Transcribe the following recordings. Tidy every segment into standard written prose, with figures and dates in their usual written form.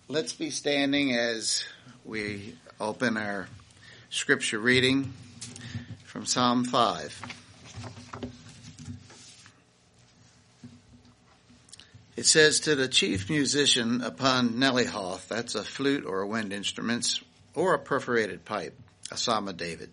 Let's be standing as we open our scripture reading from Psalm 5. It says, to the chief musician upon Nelihoth, that's a flute or a wind instrument, or a perforated pipe, a psalm of David.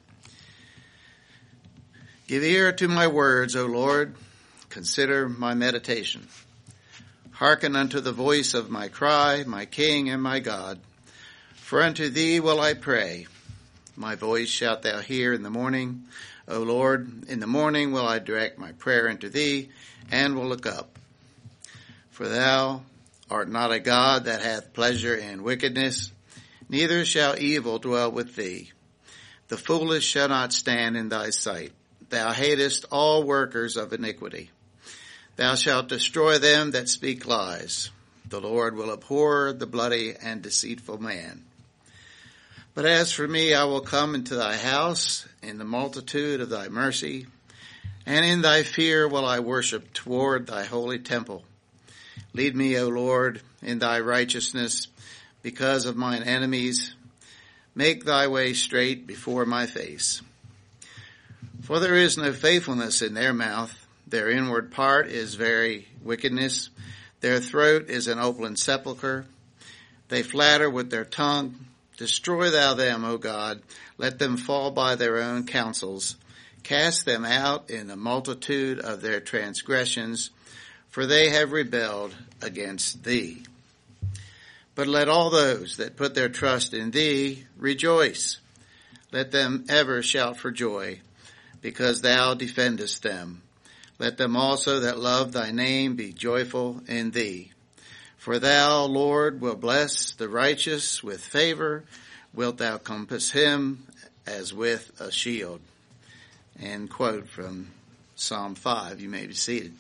Give ear to my words, O Lord, consider my meditation. Hearken unto the voice of my cry, my King and my God. For unto thee will I pray. My voice shalt thou hear in the morning. O Lord, in the morning will I direct my prayer unto thee, and will look up. For thou art not a God that hath pleasure in wickedness, neither shall evil dwell with thee. The foolish shall not stand in thy sight. Thou hatest all workers of iniquity. Thou shalt destroy them that speak lies. The Lord will abhor the bloody and deceitful man. But as for me, I will come into thy house in the multitude of thy mercy, and in thy fear will I worship toward thy holy temple. Lead me, O Lord, in thy righteousness because of mine enemies. Make thy way straight before my face. For there is no faithfulness in their mouth. Their inward part is very wickedness. Their throat is an open sepulchre. They flatter with their tongue. Destroy thou them, O God. Let them fall by their own counsels. Cast them out in the multitude of their transgressions, for they have rebelled against thee. But let all those that put their trust in thee rejoice. Let them ever shout for joy, because thou defendest them. Let them also that love thy name be joyful in thee. For thou, Lord, will bless the righteous with favor. Wilt thou compass him as with a shield. End quote from Psalm 5. You may be seated.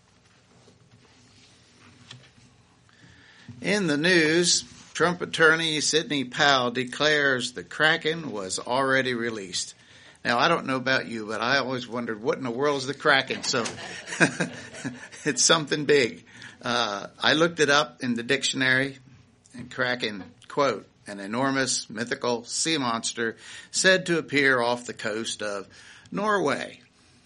In the news, Trump attorney Sidney Powell declares the Kraken was already released. Now, I don't know about you, but I always wondered, what in the world is the Kraken? So it's something big. I looked it up in the dictionary, and Kraken, quote, an enormous mythical sea monster said to appear off the coast of Norway.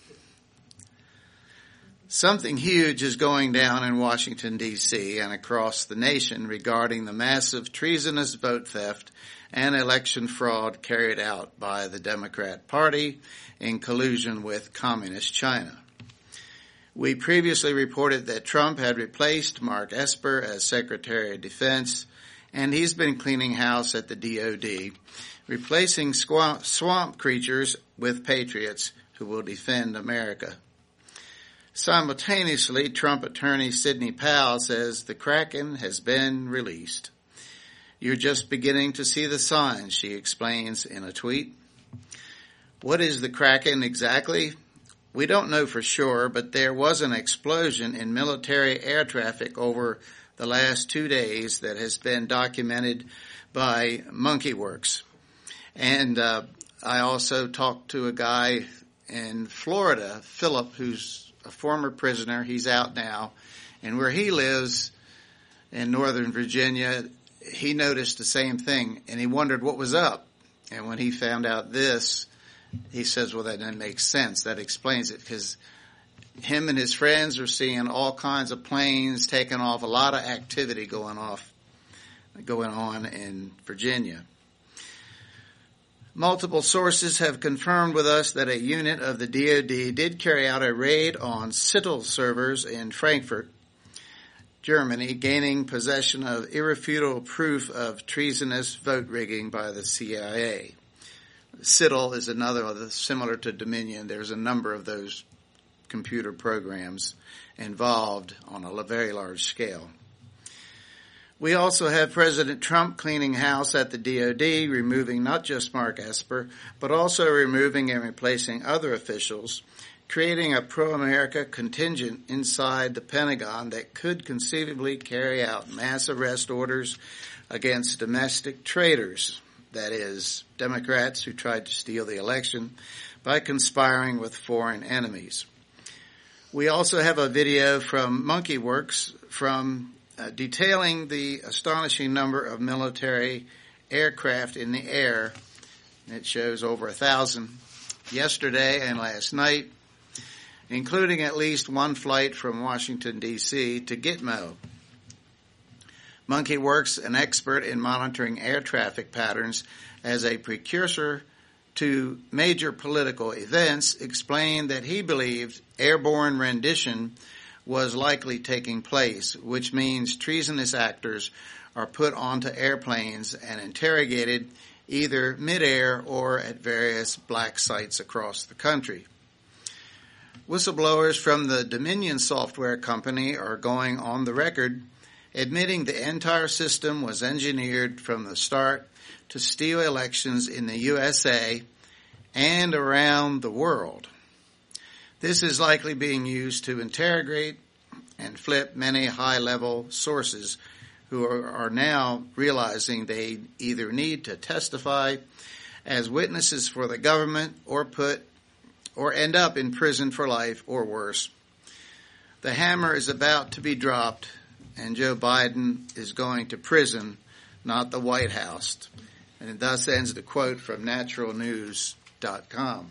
Something huge is going down in Washington, D.C. and across the nation regarding the massive treasonous vote theft and election fraud carried out by the Democrat Party in collusion with Communist China. We previously reported that Trump had replaced Mark Esper as Secretary of Defense, and he's been cleaning house at the DOD, replacing swamp creatures with patriots who will defend America. Simultaneously, Trump attorney Sidney Powell says the Kraken has been released. You're just beginning to see the signs, she explains in a tweet. What is the Kraken exactly? We don't know for sure, but there was an explosion in military air traffic over the last 2 days that has been documented by MonkeyWorks. And I also talked to a guy in Florida, Philip, who's a former prisoner. He's out now. And where he lives in Northern Virginia, he noticed the same thing, and he wondered what was up. And when he found out this, he says, well, that doesn't make sense. That explains it, because him and his friends are seeing all kinds of planes taking off, a lot of activity going on in Virginia. Multiple sources have confirmed with us that a unit of the DOD did carry out a raid on Citadel servers in Frankfurt, Germany, gaining possession of irrefutable proof of treasonous vote rigging by the CIA. Citadel is another, similar to Dominion. There's a number of those computer programs involved on a very large scale. We also have President Trump cleaning house at the DOD, removing not just Mark Esper, but also removing and replacing other officials, creating a pro-America contingent inside the Pentagon that could conceivably carry out mass arrest orders against domestic traitors, that is, Democrats who tried to steal the election by conspiring with foreign enemies. We also have a video from MonkeyWorks from detailing the astonishing number of military aircraft in the air. It shows over 1,000 yesterday and last night, including at least one flight from Washington, D.C. to Gitmo. Monkey Works, an expert in monitoring air traffic patterns as a precursor to major political events, explained that he believed airborne rendition was likely taking place, which means treasonous actors are put onto airplanes and interrogated either midair or at various black sites across the country. Whistleblowers from the Dominion software company are going on the record admitting the entire system was engineered from the start to steal elections in the USA and around the world. This is likely being used to interrogate and flip many high-level sources who are now realizing they either need to testify as witnesses for the government or end up in prison for life or worse. The hammer is about to be dropped, and Joe Biden is going to prison, not the White House. And thus ends the quote from naturalnews.com.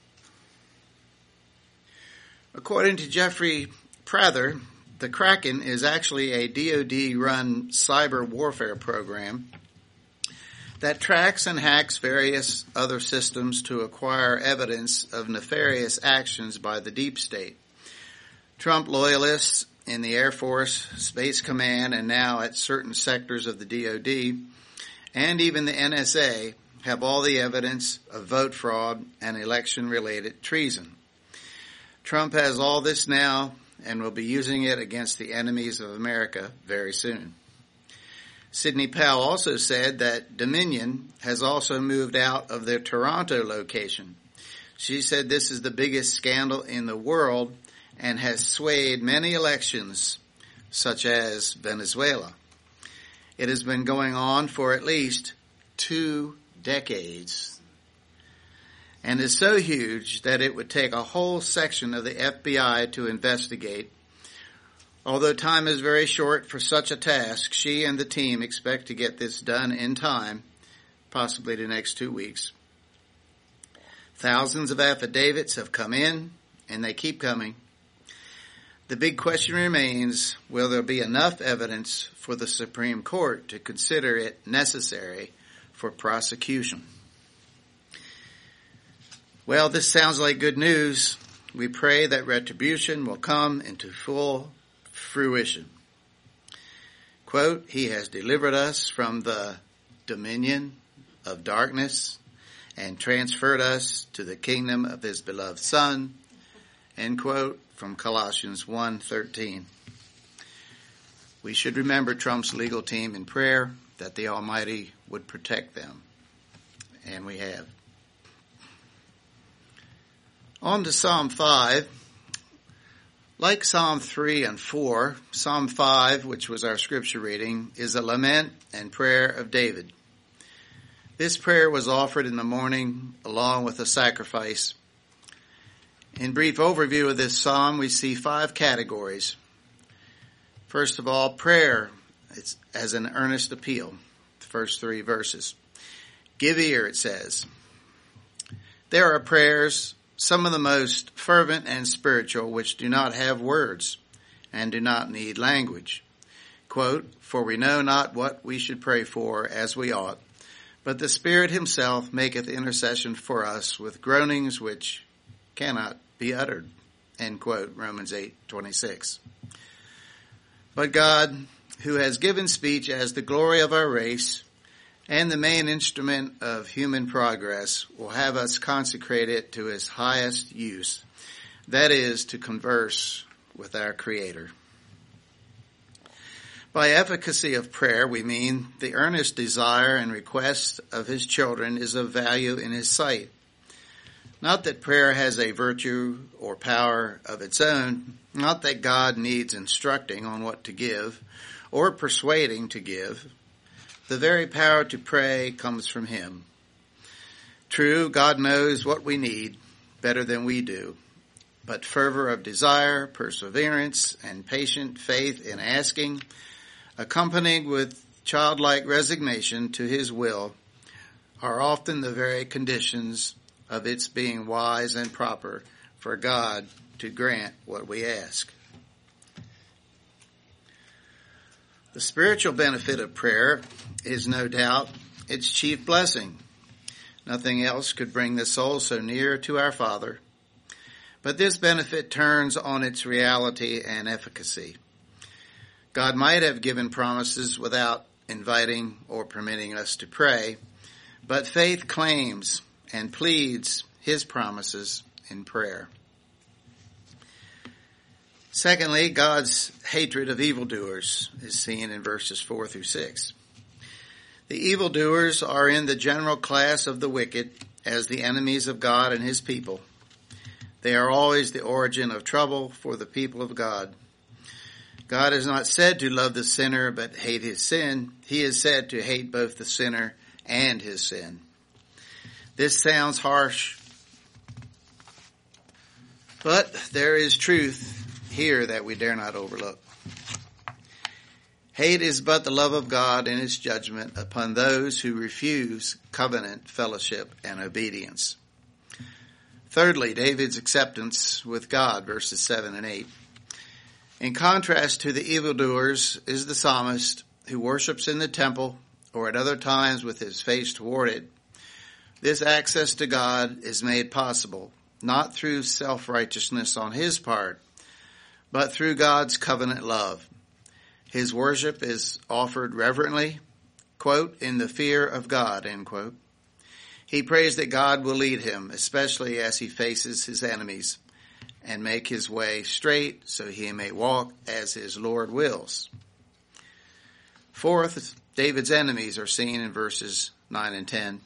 According to Jeffrey Prather, the Kraken is actually a DoD-run cyber warfare program that tracks and hacks various other systems to acquire evidence of nefarious actions by the deep state. Trump loyalists in the Air Force, Space Command, and now at certain sectors of the DoD, and even the NSA, have all the evidence of vote fraud and election-related treason. Trump has all this now and will be using it against the enemies of America very soon. Sidney Powell also said that Dominion has also moved out of their Toronto location. She said this is the biggest scandal in the world and has swayed many elections, such as Venezuela. It has been going on for at least 2 decades and is so huge that it would take a whole section of the FBI to investigate. Although time is very short for such a task, she and the team expect to get this done in time, possibly the next 2 weeks. Thousands of affidavits have come in, and they keep coming. The big question remains, will there be enough evidence for the Supreme Court to consider it necessary for prosecution? Well, this sounds like good news. We pray that retribution will come into full fruition. Quote, "He has delivered us from the dominion of darkness and transferred us to the kingdom of his beloved Son." End quote from Colossians 1:13. We should remember Trump's legal team in prayer that the Almighty would protect them. And we have. On to Psalm 5. Like Psalm 3 and 4, Psalm 5, which was our scripture reading, is a lament and prayer of David. This prayer was offered in the morning along with a sacrifice. In brief overview of this psalm, we see 5 categories. First of all, prayer. It's as an earnest appeal. The first 3 verses. Give ear, it says. There are prayers, some of the most fervent and spiritual, which do not have words and do not need language. Quote, "For we know not what we should pray for as we ought, but the Spirit himself maketh intercession for us with groanings which cannot be uttered." End quote, Romans 8:26. But God, who has given speech as the glory of our race and the main instrument of human progress, will have us consecrate it to his highest use, that is, to converse with our Creator. By efficacy of prayer, we mean the earnest desire and request of his children is of value in his sight. Not that prayer has a virtue or power of its own, not that God needs instructing on what to give or persuading to give. The very power to pray comes from him. True, God knows what we need better than we do, but fervor of desire, perseverance, and patient faith in asking accompanied with childlike resignation to his will, are often the very conditions of its being wise and proper for God to grant what we ask. The spiritual benefit of prayer is no doubt its chief blessing. Nothing else could bring the soul so near to our Father, but this benefit turns on its reality and efficacy. God might have given promises without inviting or permitting us to pray, but faith claims and pleads his promises in prayer. Secondly, God's hatred of evildoers is seen in verses 4 through 6. The evildoers are in the general class of the wicked as the enemies of God and his people. They are always the origin of trouble for the people of God. God is not said to love the sinner but hate his sin. He is said to hate both the sinner and his sin. This sounds harsh, but there is truth here that we dare not overlook. Hate is but the love of God in his judgment upon those who refuse covenant fellowship and obedience. Thirdly, David's acceptance with God, verses 7 and 8. In contrast to the evildoers is the psalmist who worships in the temple or at other times with his face toward it. This access to God is made possible not through self-righteousness on his part, but through God's covenant love. His worship is offered reverently, quote, in the fear of God, end quote. He prays that God will lead him, especially as he faces his enemies, and make his way straight so he may walk as his Lord wills. Fourth, David's enemies are seen in verses 9 and 10.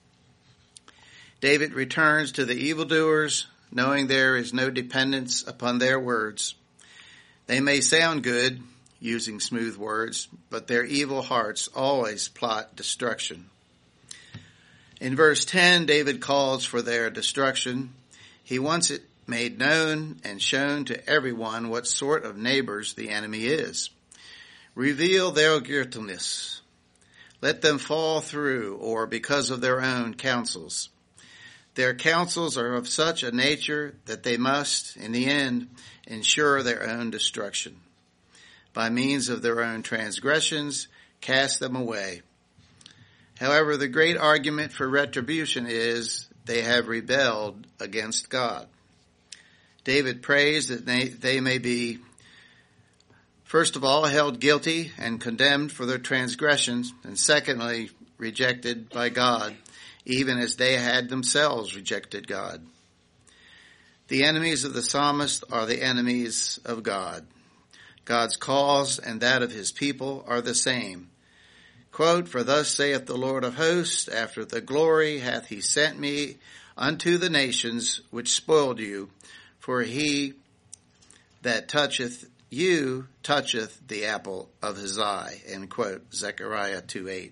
David returns to the evildoers, knowing there is no dependence upon their words. They may sound good, using smooth words, but their evil hearts always plot destruction. In verse 10, David calls for their destruction. He wants it made known and shown to everyone what sort of neighbors the enemy is. Reveal their guiltiness. Let them fall through or because of their own counsels. Their counsels are of such a nature that they must, in the end, ensure their own destruction. By means of their own transgressions, cast them away. However, the great argument for retribution is they have rebelled against God. David prays that they may be, first of all, held guilty and condemned for their transgressions, and secondly, rejected by God, even as they had themselves rejected God. The enemies of the psalmist are the enemies of God. God's cause and that of his people are the same. Quote, for thus saith the Lord of hosts, after the glory hath he sent me unto the nations which spoiled you, for he that toucheth you toucheth the apple of his eye. End quote, Zechariah 2:8.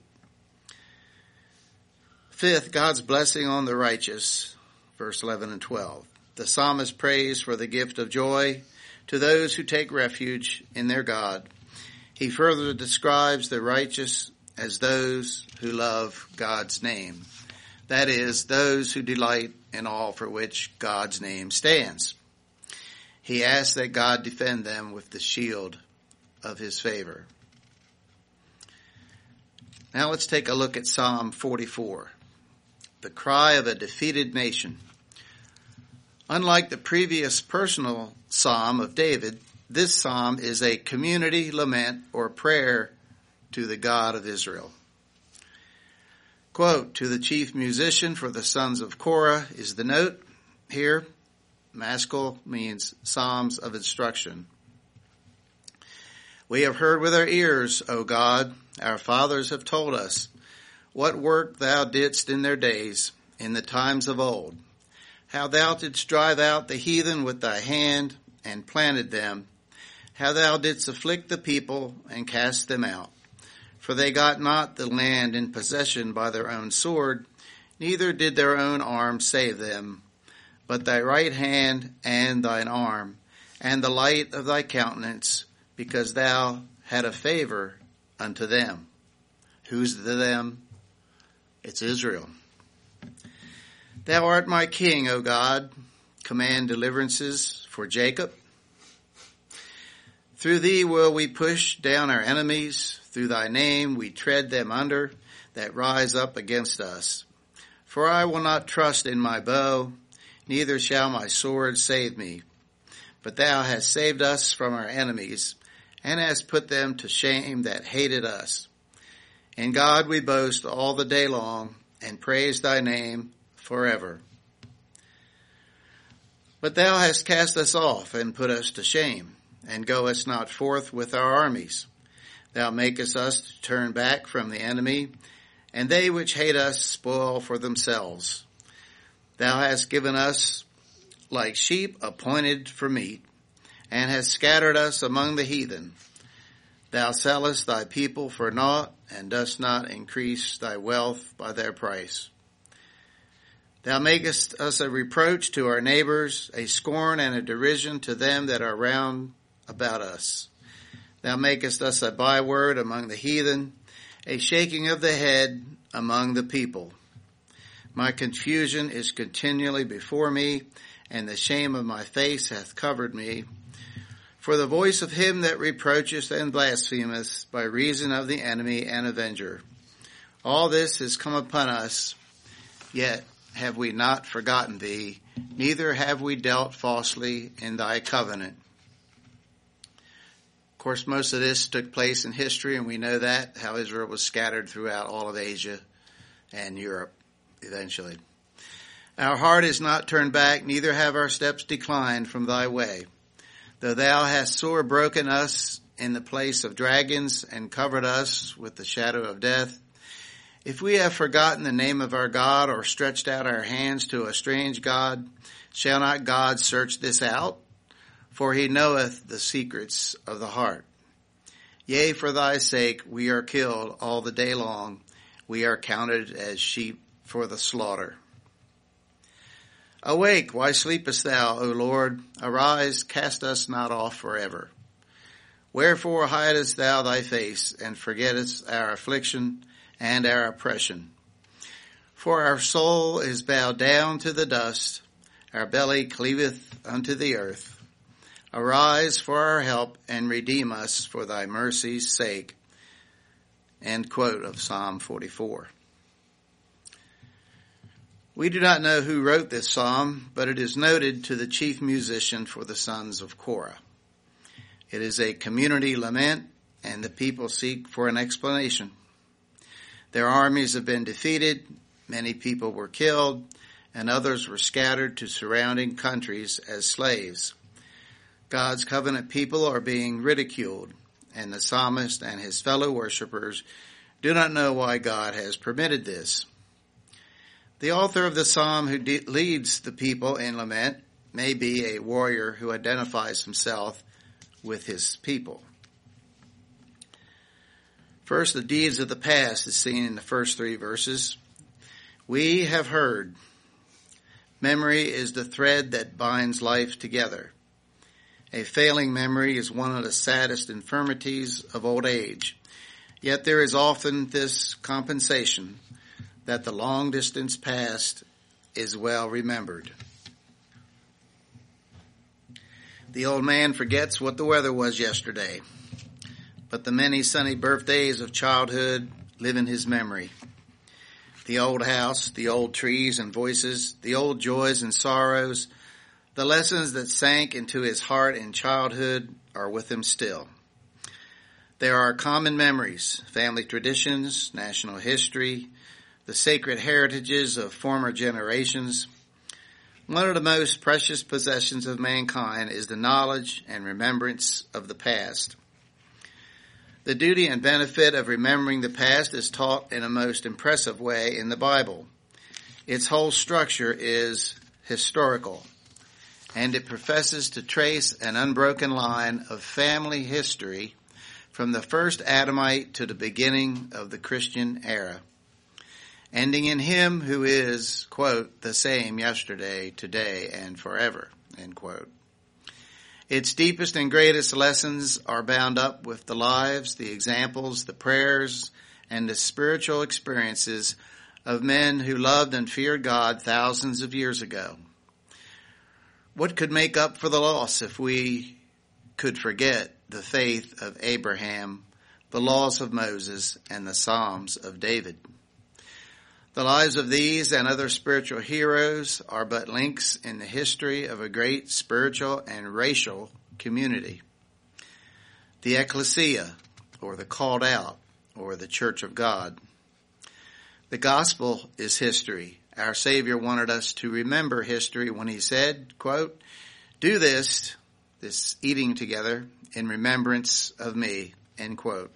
Fifth, God's blessing on the righteous, verse 11 and 12. The psalmist prays for the gift of joy to those who take refuge in their God. He further describes the righteous as those who love God's name. That is, those who delight in all for which God's name stands. He asks that God defend them with the shield of his favor. Now let's take a look at Psalm 44, the cry of a defeated nation. Unlike the previous personal psalm of David, this psalm is a community lament or prayer to the God of Israel. Quote, to the chief musician for the sons of Korah is the note here. Maskil means psalms of instruction. We have heard with our ears, O God, our fathers have told us, what work thou didst in their days, in the times of old, how thou didst drive out the heathen with thy hand and planted them, how thou didst afflict the people and cast them out. For they got not the land in possession by their own sword, neither did their own arm save them, but thy right hand and thine arm, and the light of thy countenance, because thou had a favor unto them. Who's the them? It's Israel. Thou art my king, O God. Command deliverances for Jacob. Through thee will we push down our enemies. Through thy name we tread them under that rise up against us. For I will not trust in my bow, neither shall my sword save me. But thou hast saved us from our enemies, and hast put them to shame that hated us. In God we boast all the day long, and praise thy name forever. But thou hast cast us off, and put us to shame, and goest not forth with our armies. Thou makest us to turn back from the enemy, and they which hate us spoil for themselves. Thou hast given us like sheep appointed for meat, and hast scattered us among the heathen. Thou sellest thy people for naught, and dost not increase thy wealth by their price. Thou makest us a reproach to our neighbors, a scorn and a derision to them that are round about us. Thou makest us a byword among the heathen, a shaking of the head among the people. My confusion is continually before me, and the shame of my face hath covered me. For the voice of him that reproacheth and blasphemeth by reason of the enemy and avenger. All this has come upon us, yet have we not forgotten thee, neither have we dealt falsely in thy covenant. Of course, most of this took place in history, and we know that, how Israel was scattered throughout all of Asia and Europe eventually. Our heart is not turned back, neither have our steps declined from thy way. Though thou hast sore broken us in the place of dragons, and covered us with the shadow of death, if we have forgotten the name of our God, or stretched out our hands to a strange God, shall not God search this out? For he knoweth the secrets of the heart. Yea, for thy sake we are killed all the day long. We are counted as sheep for the slaughter. Awake, why sleepest thou, O Lord? Arise, cast us not off forever. Wherefore hidest thou thy face, and forgettest our affliction and our oppression? For our soul is bowed down to the dust, our belly cleaveth unto the earth. Arise for our help, and redeem us for thy mercy's sake. End quote of Psalm 44. We do not know who wrote this psalm, but it is noted to the chief musician for the sons of Korah. It is a community lament, and the people seek for an explanation. Their armies have been defeated, many people were killed, and others were scattered to surrounding countries as slaves. God's covenant people are being ridiculed, and the psalmist and his fellow worshipers do not know why God has permitted this. The author of the psalm who leads the people in lament may be a warrior who identifies himself with his people. First, the deeds of the past is seen in the first 3 verses. We have heard. Memory is the thread that binds life together. A failing memory is one of the saddest infirmities of old age. Yet there is often this compensation that the long distance past is well remembered. The old man forgets what the weather was yesterday, but the many sunny birthdays of childhood live in his memory. The old house, the old trees and voices, the old joys and sorrows, the lessons that sank into his heart in childhood are with him still. There are common memories, family traditions, national history, the sacred heritages of former generations. One of the most precious possessions of mankind is the knowledge and remembrance of the past. The duty and benefit of remembering the past is taught in a most impressive way in the Bible. Its whole structure is historical, and it professes to trace an unbroken line of family history from the first Adamite to the beginning of the Christian era, ending in him who is, quote, the same yesterday, today, and forever, end quote. Its deepest and greatest lessons are bound up with the lives, the examples, the prayers, and the spiritual experiences of men who loved and feared God thousands of years ago. What could make up for the loss if we could forget the faith of Abraham, the laws of Moses, and the Psalms of David? The lives of these and other spiritual heroes are but links in the history of a great spiritual and racial community. The ecclesia, or the called out, or the church of God. The gospel is history. Our Savior wanted us to remember history when he said, quote, "Do this eating together, in remembrance of me," end quote.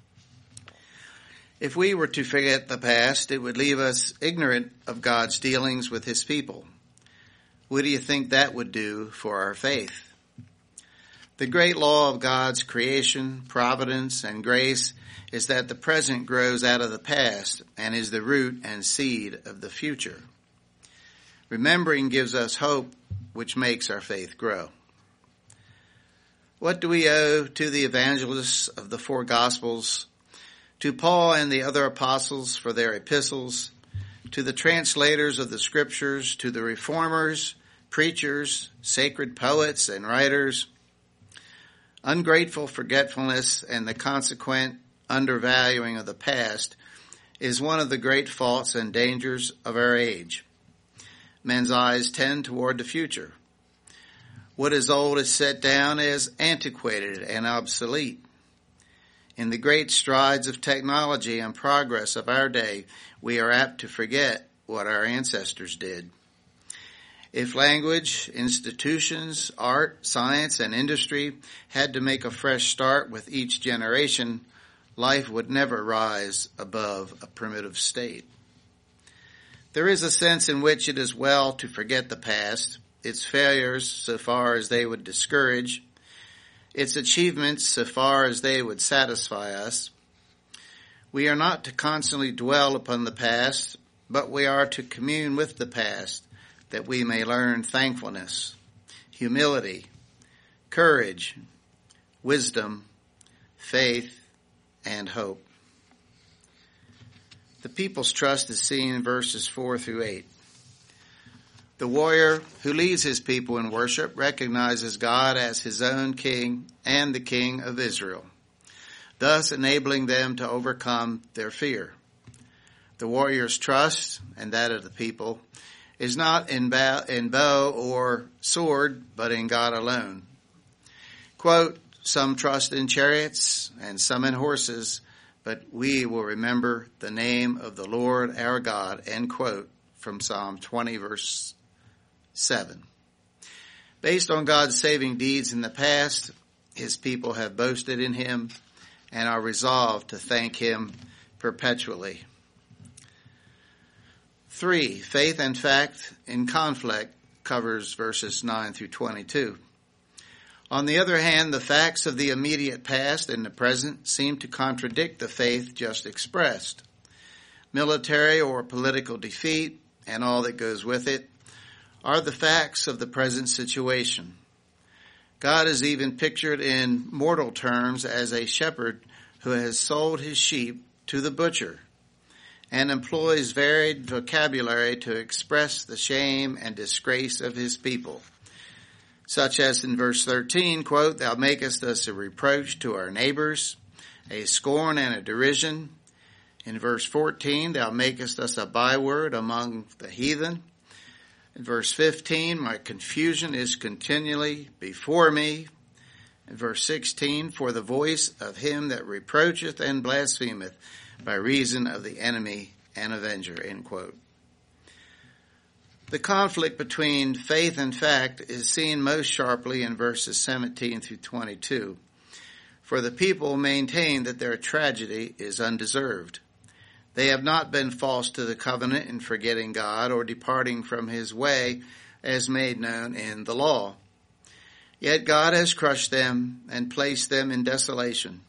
If we were to forget the past, it would leave us ignorant of God's dealings with his people. What do you think that would do for our faith? The great law of God's creation, providence, and grace is that the present grows out of the past and is the root and seed of the future. Remembering gives us hope, which makes our faith grow. What do we owe to the evangelists of the four Gospels, to Paul and the other apostles for their epistles, to the translators of the scriptures, to the reformers, preachers, sacred poets, and writers? Ungrateful forgetfulness and the consequent undervaluing of the past is one of the great faults and dangers of our age. Men's eyes tend toward the future. What is old is set down as antiquated and obsolete. In the great strides of technology and progress of our day, we are apt to forget what our ancestors did. If language, institutions, art, science, and industry had to make a fresh start with each generation, life would never rise above a primitive state. There is a sense in which it is well to forget the past, its failures so far as they would discourage, its achievements so far as they would satisfy us. We are not to constantly dwell upon the past, but we are to commune with the past, that we may learn thankfulness, humility, courage, wisdom, faith, and hope. The people's trust is seen in verses 4 through 8. The warrior who leads his people in worship recognizes God as his own king and the king of Israel, thus enabling them to overcome their fear. The warrior's trust, and that of the people, is not in bow or sword, but in God alone. Quote, "Some trust in chariots and some in horses, but we will remember the name of the Lord our God," end quote, from Psalm 20, verse 7. Based on God's saving deeds in the past, his people have boasted in him and are resolved to thank him perpetually. 3. Faith and fact in conflict covers verses 9 through 22. On the other hand, the facts of the immediate past and the present seem to contradict the faith just expressed. Military or political defeat and all that goes with it are the facts of the present situation. God is even pictured in mortal terms as a shepherd who has sold his sheep to the butcher and employs varied vocabulary to express the shame and disgrace of his people, such as in verse 13, quote, "Thou makest us a reproach to our neighbors, a scorn and a derision." In verse 14, "Thou makest us a byword among the heathen." In verse 15, "My confusion is continually before me." In verse 16, "For the voice of him that reproacheth and blasphemeth by reason of the enemy and avenger," end quote. The conflict between faith and fact is seen most sharply in verses 17 through 22. For the people maintain that their tragedy is undeserved. They have not been false to the covenant in forgetting God or departing from his way as made known in the law. Yet God has crushed them and placed them in desolation.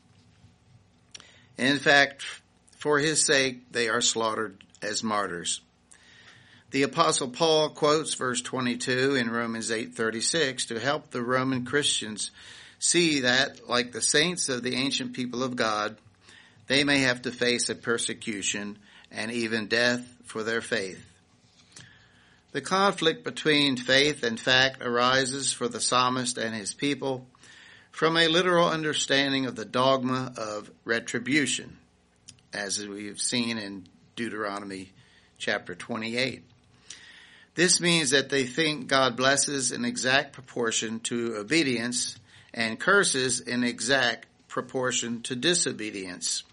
In fact, for his sake, they are slaughtered as martyrs. The Apostle Paul quotes verse 22 in Romans 8:36 to help the Roman Christians see that, like the saints of the ancient people of God, they may have to face a persecution and even death for their faith. The conflict between faith and fact arises for the psalmist and his people from a literal understanding of the dogma of retribution, as we've seen in Deuteronomy chapter 28. This means that they think God blesses in exact proportion to obedience and curses in exact proportion to disobedience.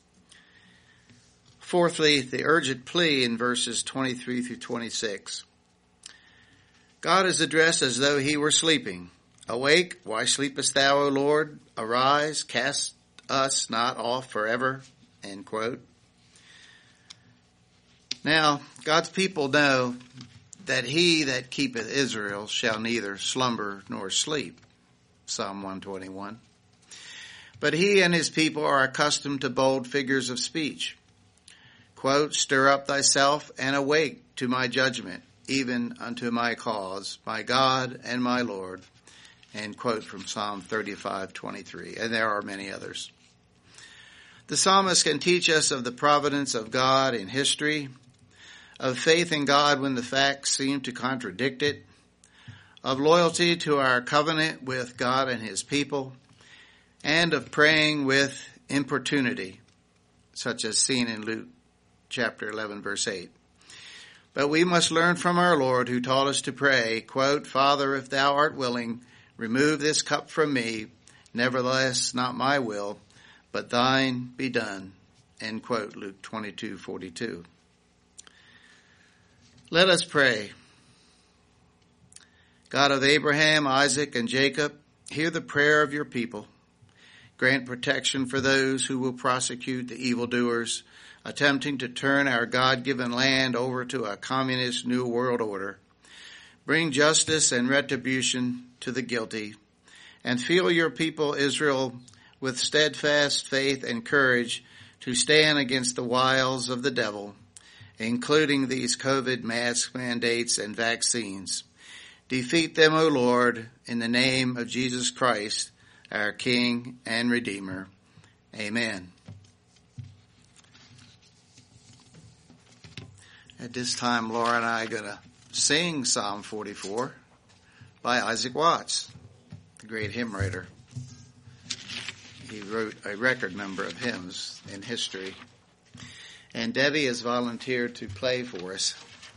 Fourthly, the urgent plea in verses 23 through 26. God is addressed as though he were sleeping. Awake, why sleepest thou, O Lord? Arise, cast us not off forever. End quote. Now, God's people know that he that keepeth Israel shall neither slumber nor sleep. Psalm 121. But he and his people are accustomed to bold figures of speech. Quote, stir up thyself and awake to my judgment, even unto my cause, my God and my Lord. End quote from Psalm 35:23. And there are many others. The psalmist can teach us of the providence of God in history, of faith in God when the facts seem to contradict it, of loyalty to our covenant with God and his people, and of praying with importunity, such as seen in Luke chapter 11, verse 8. But we must learn from our Lord, who taught us to pray, quote, Father, if thou art willing, remove this cup from me. Nevertheless, not my will, but thine be done. End quote, Luke 22:42. Let us pray. God of Abraham, Isaac, and Jacob, hear the prayer of your people. Grant protection for those who will prosecute the evildoers, attempting to turn our God-given land over to a communist new world order. Bring justice and retribution to the guilty, and fill your people Israel with steadfast faith and courage to stand against the wiles of the devil, including these COVID mask mandates and vaccines. Defeat them, O Lord, in the name of Jesus Christ, our King and Redeemer. Amen. At this time, Laura and I are going to sing Psalm 44 by Isaac Watts, the great hymn writer. He wrote a record number of hymns in history. And Debbie has volunteered to play for us.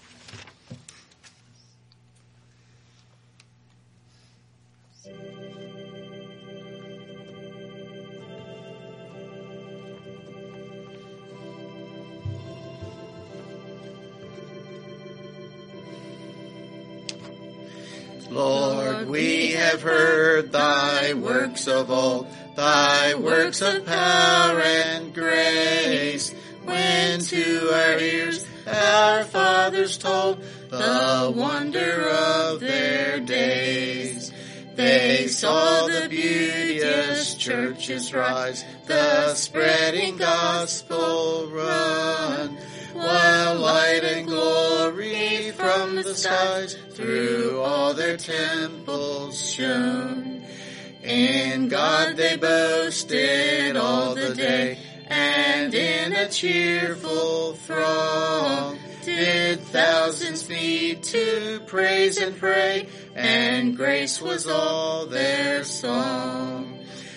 Lord, we have heard thy works of old, thy works of power and grace, when to our ears our fathers told the wonder of their days. They saw the beauteous churches rise, the spreading gospel run, while light and glory from the skies through all their temples shone. In God they boasted all the day, and in a cheerful throng did thousands meet to praise and pray, and grace was all their song.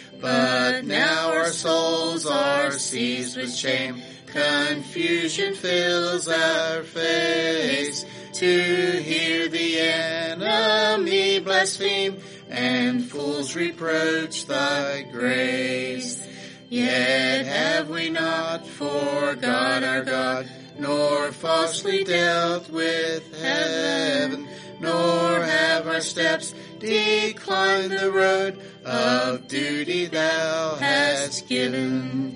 But now our souls are seized with shame, confusion fills our face, to hear the enemy blaspheme, and fools reproach thy grace. Yet have we not forgot our God, nor falsely dealt with heaven, nor have our steps declined the road of duty thou hast given.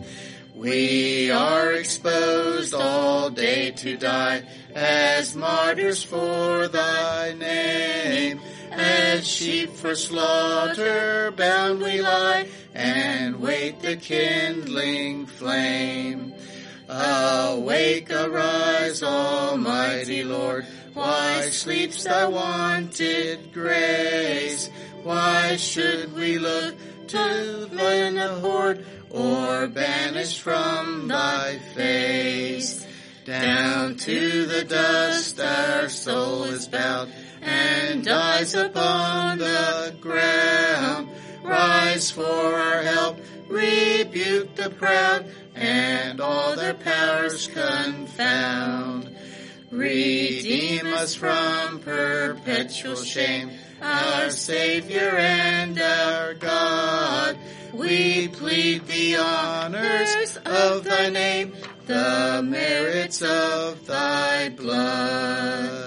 We are exposed all day to die, as martyrs for thy name. As sheep for slaughter bound we lie, and wait the kindling flame. Awake, arise, Almighty Lord, Why sleeps thy wonted grace? Why should we look to the horde, or banish from thy face? Down to the dust our soul is bowed, and dies upon the ground. Rise for our help, rebuke the proud, and all their powers confound. Redeem us from perpetual shame, our Savior and our God. We plead the honors of thy name, the merits of thy blood.